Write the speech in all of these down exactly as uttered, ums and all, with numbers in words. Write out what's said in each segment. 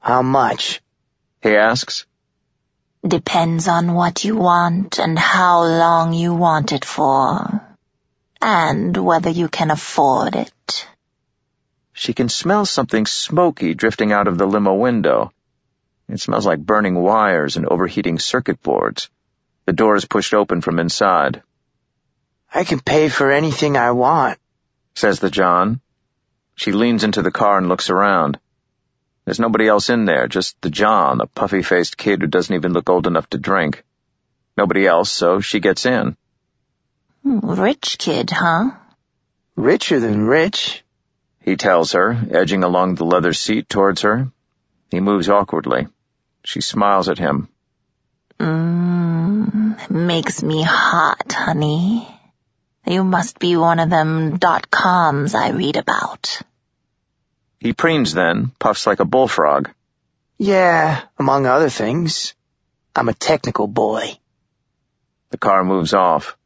How much? He asks. Depends on what you want and how long you want it for. And whether you can afford it. She can smell something smoky drifting out of the limo window. It smells like burning wires and overheating circuit boards. The door is pushed open from inside. I can pay for anything I want, says the John. She leans into the car and looks around. There's nobody else in there, just the John, a puffy-faced kid who doesn't even look old enough to drink. Nobody else, so she gets in. Rich kid, huh? Richer than rich, he tells her, edging along the leather seat towards her. He moves awkwardly. She smiles at him. Mmm, makes me hot, honey. You must be one of them dot-coms I read about. He preens then, puffs like a bullfrog. Yeah, among other things. I'm a technical boy. The car moves off.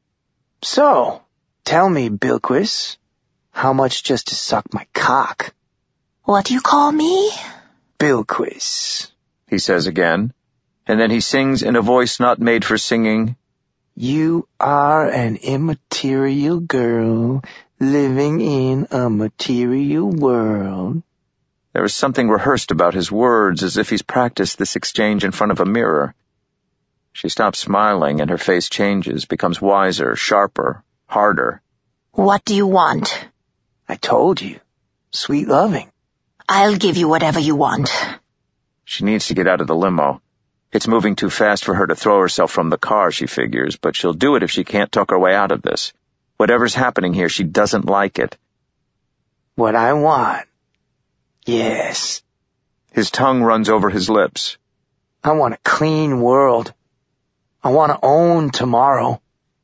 So, tell me, Bilquis, how much just to suck my cock? What do you call me? Bilquis, he says again, and then he sings in a voice not made for singing. You are an immaterial girl living in a material world. There is something rehearsed about his words, as if he's practiced this exchange in front of a mirror. She stops smiling, and her face changes, becomes wiser, sharper, harder. What do you want? I told you. Sweet loving. I'll give you whatever you want. She needs to get out of the limo. It's moving too fast for her to throw herself from the car, she figures, but she'll do it if she can't talk her way out of this. Whatever's happening here, she doesn't like it. What I want? Yes. His tongue runs over his lips. I want a clean world. I want to own tomorrow.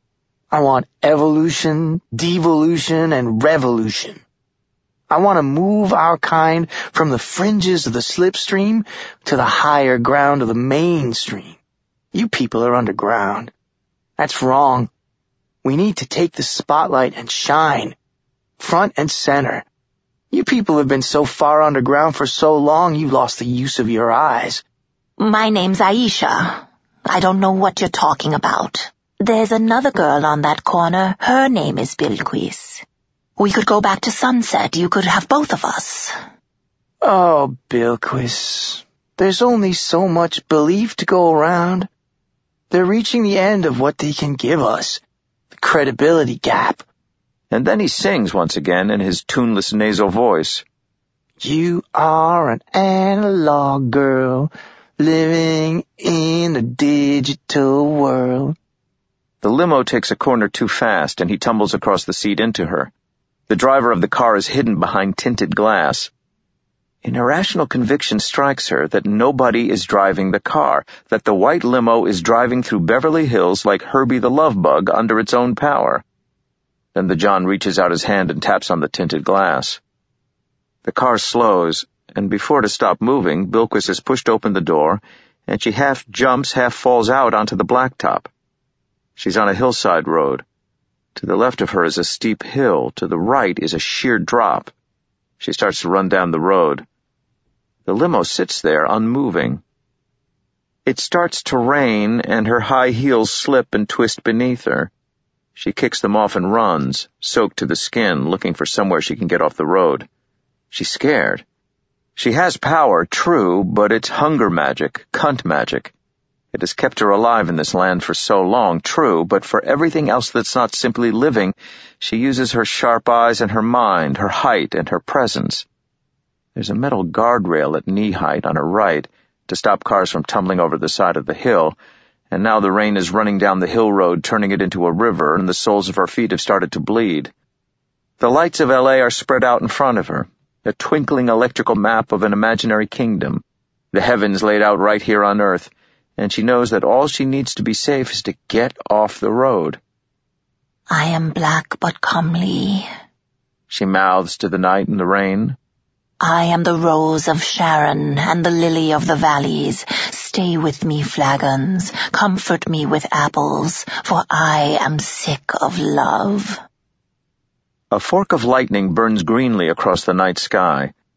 I want evolution, devolution, and revolution. I want to move our kind from the fringes of the slipstream to the higher ground of the mainstream. You people are underground. That's wrong. We need to take the spotlight and shine, front and center. You people have been so far underground for so long you've lost the use of your eyes. My name's Aisha. I don't know what you're talking about. There's another girl on that corner. Her name is Bilquis. We could go back to Sunset. You could have both of us. Oh, Bilquis, there's only so much belief to go around. They're reaching the end of what they can give us, the credibility gap. And then he sings once again in his tuneless nasal voice. You are an analog girl living in a digital world. The limo takes a corner too fast, and he tumbles across the seat into her. The driver of the car is hidden behind tinted glass. An irrational conviction strikes her that nobody is driving the car, that the white limo is driving through Beverly Hills like Herbie the Love Bug under its own power. Then the John reaches out his hand and taps on the tinted glass. The car slows, and before it has stopped moving, Bilquis has pushed open the door, and she half jumps, half falls out onto the blacktop. She's on a hillside road. To the left of her is a steep hill. To the right is a sheer drop. She starts to run down the road. The limo sits there, unmoving. It starts to rain, and her high heels slip and twist beneath her. She kicks them off and runs, soaked to the skin, looking for somewhere she can get off the road. She's scared. She has power, true, but it's hunger magic, cunt magic. It has kept her alive in this land for so long, true, but for everything else that's not simply living, she uses her sharp eyes and her mind, her height and her presence. There's a metal guardrail at knee height on her right to stop cars from tumbling over the side of the hill, and now the rain is running down the hill road, turning it into a river, and the soles of her feet have started to bleed. The lights of L A are spread out in front of her, a twinkling electrical map of an imaginary kingdom, the heavens laid out right here on earth, and she knows that all she needs to be safe is to get off the road. I am black but comely, she mouths to the night and the rain. I am the rose of Sharon and the lily of the valleys. Stay with me, flagons, comfort me with apples, for I am sick of love. A fork of lightning burns greenly across the night sky.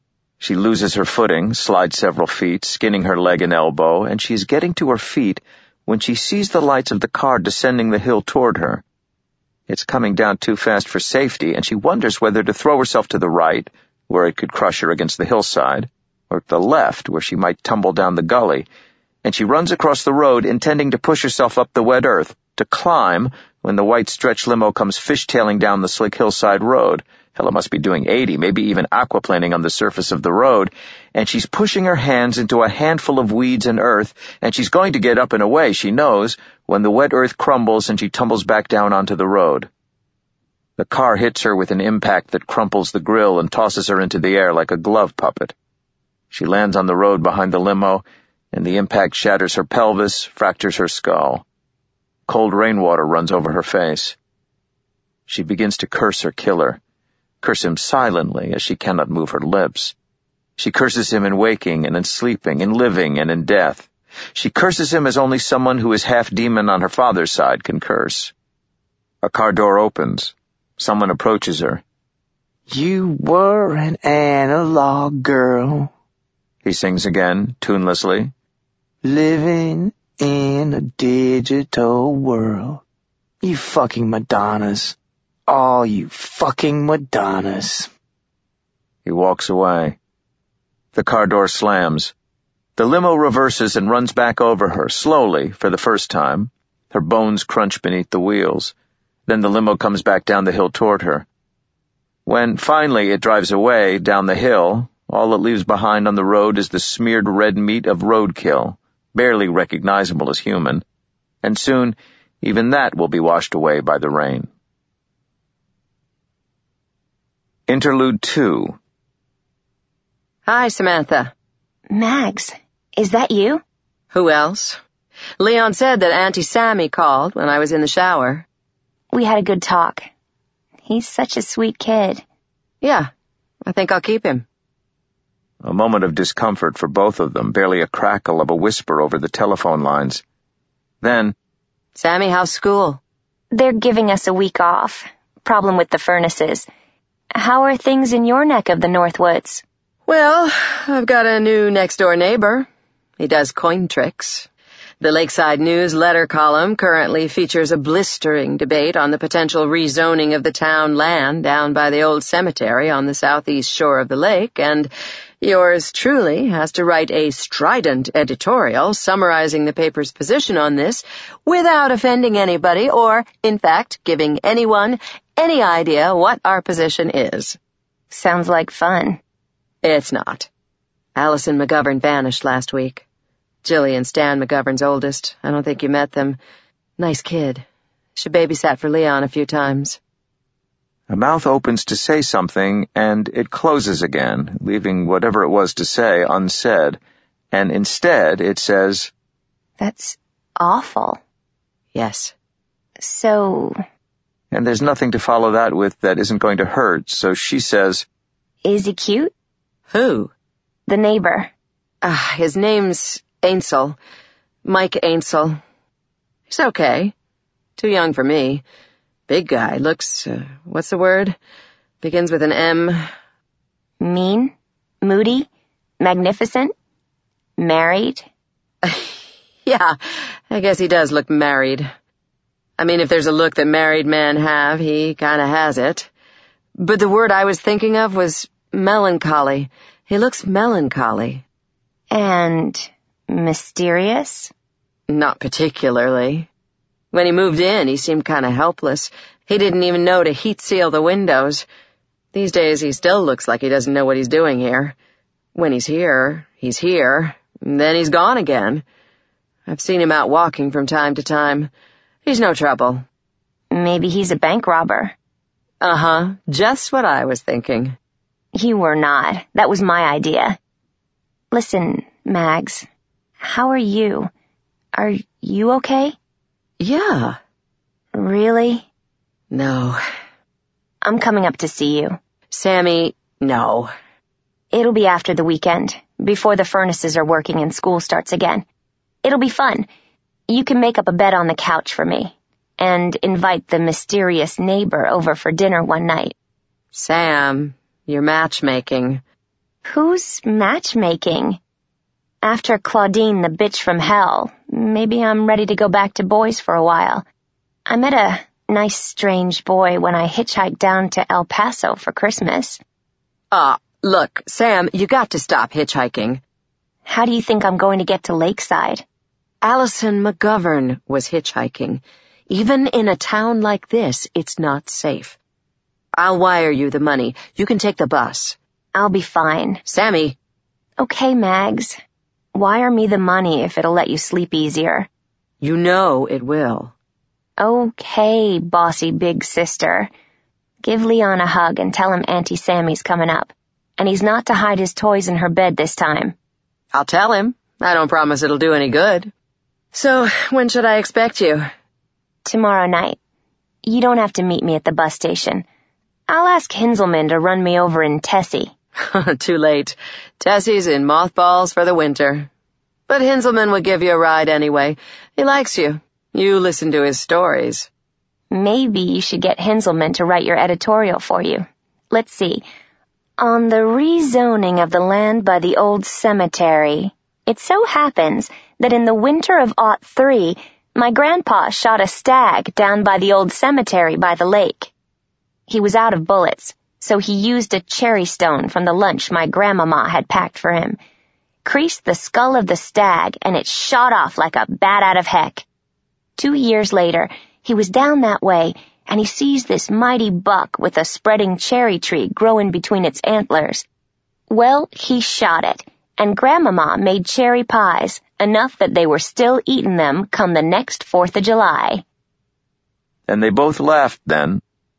She loses her footing, slides several feet, skinning her leg and elbow, and she's getting to her feet when she sees the lights of the car descending the hill toward her. It's coming down too fast for safety, and she wonders whether to throw herself to the right, where it could crush her against the hillside, or to the left, where she might tumble down the gully, and she runs across the road, intending to push herself up the wet earth, to climb, when the white stretch limo comes fishtailing down the slick hillside road. Hell, it must be doing eighty, maybe even aquaplaning on the surface of the road, and she's pushing her hands into a handful of weeds and earth, and she's going to get up and away, she knows, when the wet earth crumbles and she tumbles back down onto the road. The car hits her with an impact that crumples the grill and tosses her into the air like a glove puppet. She lands on the road behind the limo, and the impact shatters her pelvis, fractures her skull. Cold rainwater runs over her face. She begins to curse her killer, curse him silently as she cannot move her lips. She curses him in waking and in sleeping, in living and in death. She curses him as only someone who is half demon on her father's side can curse. A car door opens. Someone approaches her. You were an analog girl, he sings again, tunelessly. Living in a digital world. You fucking Madonnas. All you fucking Madonnas. He walks away. The car door slams. The limo reverses and runs back over her, slowly, for the first time. Her bones crunch beneath the wheels. Then the limo comes back down the hill toward her. When, finally, it drives away, down the hill, all it leaves behind on the road is the smeared red meat of roadkill, barely recognizable as human, and soon even that will be washed away by the rain. Interlude two. Hi, Samantha. Mags, is that you? Who else? Leon said that Auntie Sammy called when I was in the shower. We had a good talk. He's such a sweet kid. Yeah, I think I'll keep him. A moment of discomfort for both of them, barely a crackle of a whisper over the telephone lines. Then, Sammy, how's school? They're giving us a week off. Problem with the furnaces. How are things in your neck of the Northwoods? Well, I've got a new next-door neighbor. He does coin tricks. The Lakeside News letter column currently features a blistering debate on the potential rezoning of the town land down by the old cemetery on the southeast shore of the lake, and yours truly has to write a strident editorial summarizing the paper's position on this without offending anybody or, in fact, giving anyone any idea what our position is. Sounds like fun. It's not. Allison McGovern vanished last week. Jillian, Stan McGovern's oldest. I don't think you met them. Nice kid. She babysat for Leon a few times. Her mouth opens to say something, and it closes again, leaving whatever it was to say unsaid, and instead it says, That's awful. Yes. So... And there's nothing to follow that with that isn't going to hurt, so she says, Is he cute? Who? The neighbor. Ah, his name's Ainsel. Mike Ainsel. He's okay. Too young for me. Big guy. Looks, uh, what's the word? Begins with an M. Mean? Moody? Magnificent? Married? Yeah, I guess he does look married. I mean, if there's a look that married men have, he kinda has it. But the word I was thinking of was melancholy. He looks melancholy. And mysterious? Not particularly. When he moved in, he seemed kinda helpless. He didn't even know to heat seal the windows. These days, he still looks like he doesn't know what he's doing here. When he's here, he's here, and then he's gone again. I've seen him out walking from time to time. He's no trouble. Maybe he's a bank robber. Uh-huh, just what I was thinking. You were not. That was my idea. Listen, Mags, how are you? Are you okay? Yeah. Really? No. I'm coming up to see you. Sammy, no. It'll be after the weekend, before the furnaces are working and school starts again. It'll be fun. You can make up a bed on the couch for me, and invite the mysterious neighbor over for dinner one night. Sam, you're matchmaking. Who's matchmaking? After Claudine the bitch from hell, maybe I'm ready to go back to boys for a while. I met a nice strange boy when I hitchhiked down to El Paso for Christmas. Ah, uh, look, Sam, you got to stop hitchhiking. How do you think I'm going to get to Lakeside? Allison McGovern was hitchhiking. Even in a town like this, it's not safe. I'll wire you the money. You can take the bus. I'll be fine. Sammy. Okay, Mags. Wire me the money if it'll let you sleep easier. You know it will. Okay, bossy big sister. Give Leon a hug and tell him Auntie Sammy's coming up. And he's not to hide his toys in her bed this time. I'll tell him. I don't promise it'll do any good. So, when should I expect you? Tomorrow night. You don't have to meet me at the bus station. I'll ask Hinzelman to run me over in Tessie. Too late. Tessie's in mothballs for the winter. But Hinzelman will give you a ride anyway. He likes you. You listen to his stories. Maybe you should get Hinzelman to write your editorial for you. Let's see. On the rezoning of the land by the old cemetery, it so happens that in the winter of aught three, my grandpa shot a stag down by the old cemetery by the lake. He was out of bullets, so he used a cherry stone from the lunch my grandmama had packed for him, creased the skull of the stag, and it shot off like a bat out of heck. Two years later, he was down that way, and he sees this mighty buck with a spreading cherry tree growing between its antlers. Well, he shot it, and Grandmama made cherry pies, enough that they were still eating them come the next Fourth of July. And they both laughed then.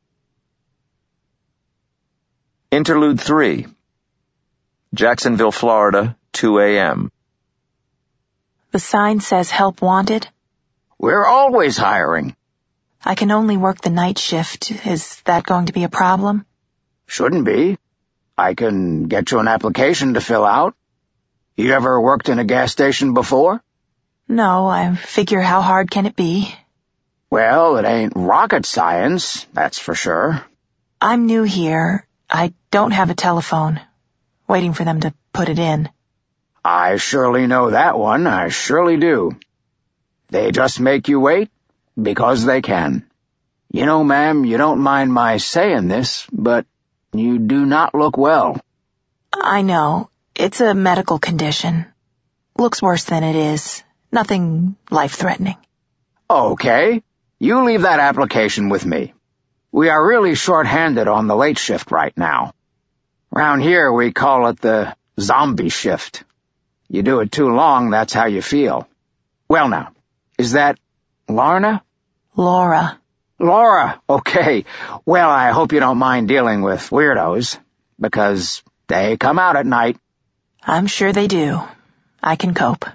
Interlude three. Jacksonville, Florida, two a.m. The sign says help wanted. We're always hiring. I can only work the night shift. Is that going to be a problem? Shouldn't be. I can get you an application to fill out. You ever worked in a gas station before? No, I figure how hard can it be? Well, it ain't rocket science, that's for sure. I'm new here. I don't have a telephone. Waiting for them to put it in. I surely know that one, I surely do. They just make you wait because they can. You know, ma'am, you don't mind my saying this, but you do not look well. I know. It's a medical condition. Looks worse than it is. Nothing life-threatening. Okay. You leave that application with me. We are really short-handed on the late shift right now. Round here, we call it the zombie shift. You do it too long, that's how you feel. Well now, is that Lorna? Laura. Laura, okay. Well, I hope you don't mind dealing with weirdos, because they come out at night. I'm sure they do. I can cope.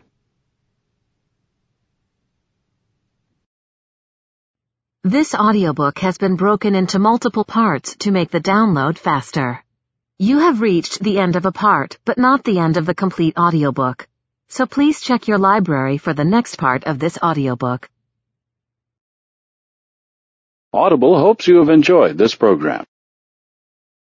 This audiobook has been broken into multiple parts to make the download faster. You have reached the end of a part, but not the end of the complete audiobook. So please check your library for the next part of this audiobook. Audible hopes you have enjoyed this program.